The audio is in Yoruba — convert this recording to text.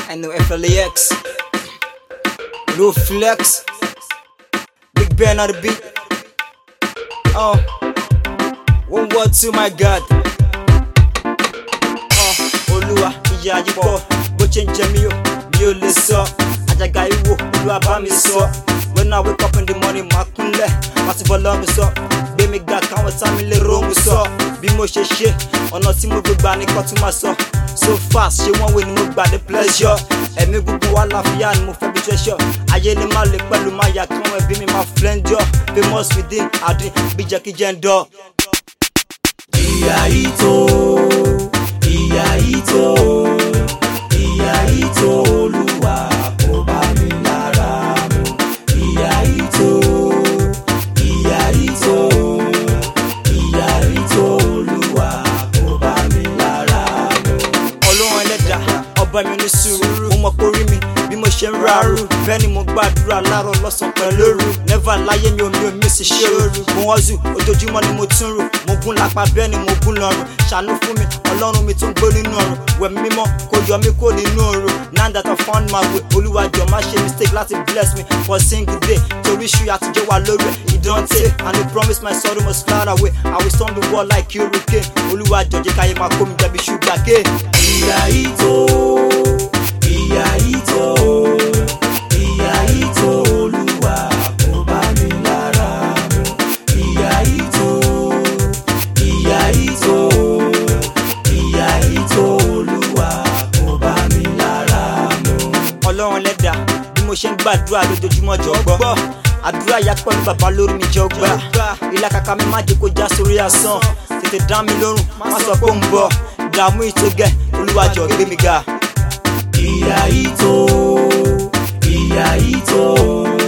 I know FLAX, Low Flex, Big Ben on the beat. Oh, 1 word to my God. Olúwa ìyà yìí pọ̀, bó ṣe ń jẹ mí o, mi ò lè sọ. Àjàgà ìwò, Olúwa bá mi sọ. When I wake up in the morning, màá kúnlẹ̀, màá ti fọlọ́ mi sọ. Gbé mi ga káwọn tá mi lè róhùn sọ. Bí mo ṣe ṣe, ọ̀nà tí mo gbé gbà ní kọ́ tún máa sọ. So fast, ṣé wọ́n wé ni mo gbà dé pleasure. Ẹ̀mí gbogbo wa láfíà ni mo fẹ́ bí treasure. Ayé ni má lè pẹ̀lú máa yà kí wọ́n ẹbí mi máa flendor. Famous within, àdín bí jẹ́ kí jẹ́ ń dọ̀. Ìyà yìí tó, ìyà yìí tó, ìyà yìí tó, Olúwa kò bá mi lára mu. Ìyà yìí tó, ìyà yìí tó, ìyà yìí tó, Olúwa kò bá mi lára mu. Ọlọ́run ẹlẹ́dà, ọba mi ní sùúrù. Mo mọ̀ pé orí mi bí mo ṣe ń rárú. Bẹ́ẹ̀ ni mo gbàdúrà láàárọ̀ lọ́sàn-án pẹ̀lú òru. Never láyé mi ò mísì ṣe òru. Mo hustle, ojoojúmọ́ ni mo tún rù. Mo gún lápá bẹ́ẹ̀ ni mo gún lọ́rùn. Ṣàánú fún mi, Ọlọ́run mi tó ń gbé nínú ọ̀run. Wẹ̀ mí mímọ́, kó yọ mí kó nínú òru. Now that I found my way, Olúwa jọ̀ọ́ má ṣe mistake láti bless me for a single day. Torí ṣú àtijọ́ wà lórí ẹ̀, it don't take. And he promised my sorrow must fly away. I will storm the world like hurricane. Olúwa jọ̀ọ́ jẹ́ káyé máa kó mi jẹ̀bi ṣúgà ké. Ìyà yìí tó, ìyà yìí tó, ìyà yìí tó, Olúwa kò bá mi lára mu. Ìyà yìí tó, ìyà yìí tó, ìyà yìí tó, Olúwa kò bá mi lára mu. Ọlọ́run ẹlẹ́dà, bí mo ṣe ń gbàdúrà lójoojúmọ́ jọ̀ọ́ gbọ́. Àdúrà ìyá pẹ̀lú bàbá lórí mi jẹ́ ọgbà. Ìlàkàkà mi má jẹ́ kó já sórí asán. Tètè dá mi lórùn, má sọ pé ó ń bọ̀. Ìdààmú ìtógẹ̀, Olúwa jọ̀ọ́ gbé mi ga. Ìyà yìí tó, ìyà yìí tó.